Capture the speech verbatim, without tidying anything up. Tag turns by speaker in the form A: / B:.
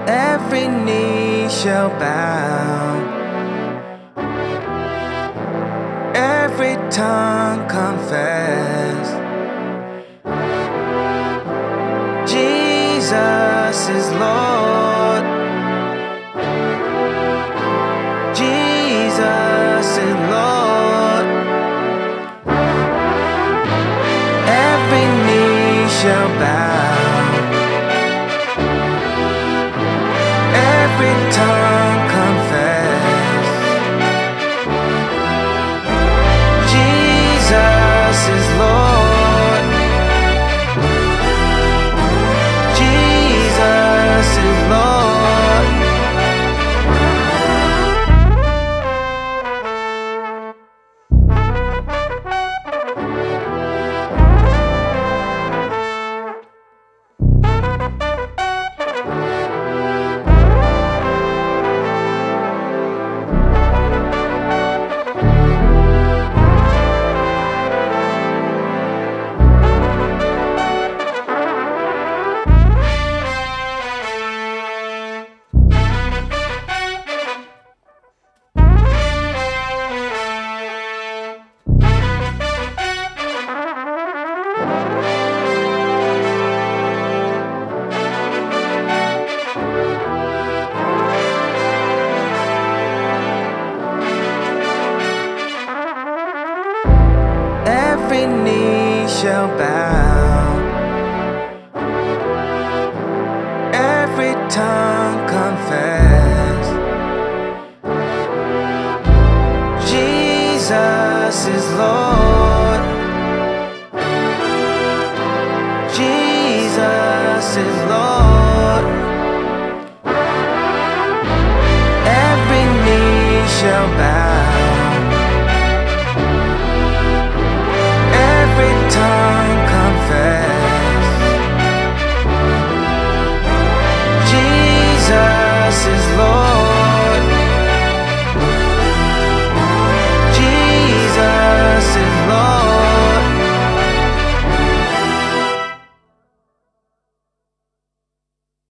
A: Every knee shall bow, every tongue confess, Jesus is Lord. Jesus is Lord. Every knee shall bow, every tongue confess, Jesus is Lord. Jesus is Lord. Every knee shall bow, every tongue confess, Jesus is Lord.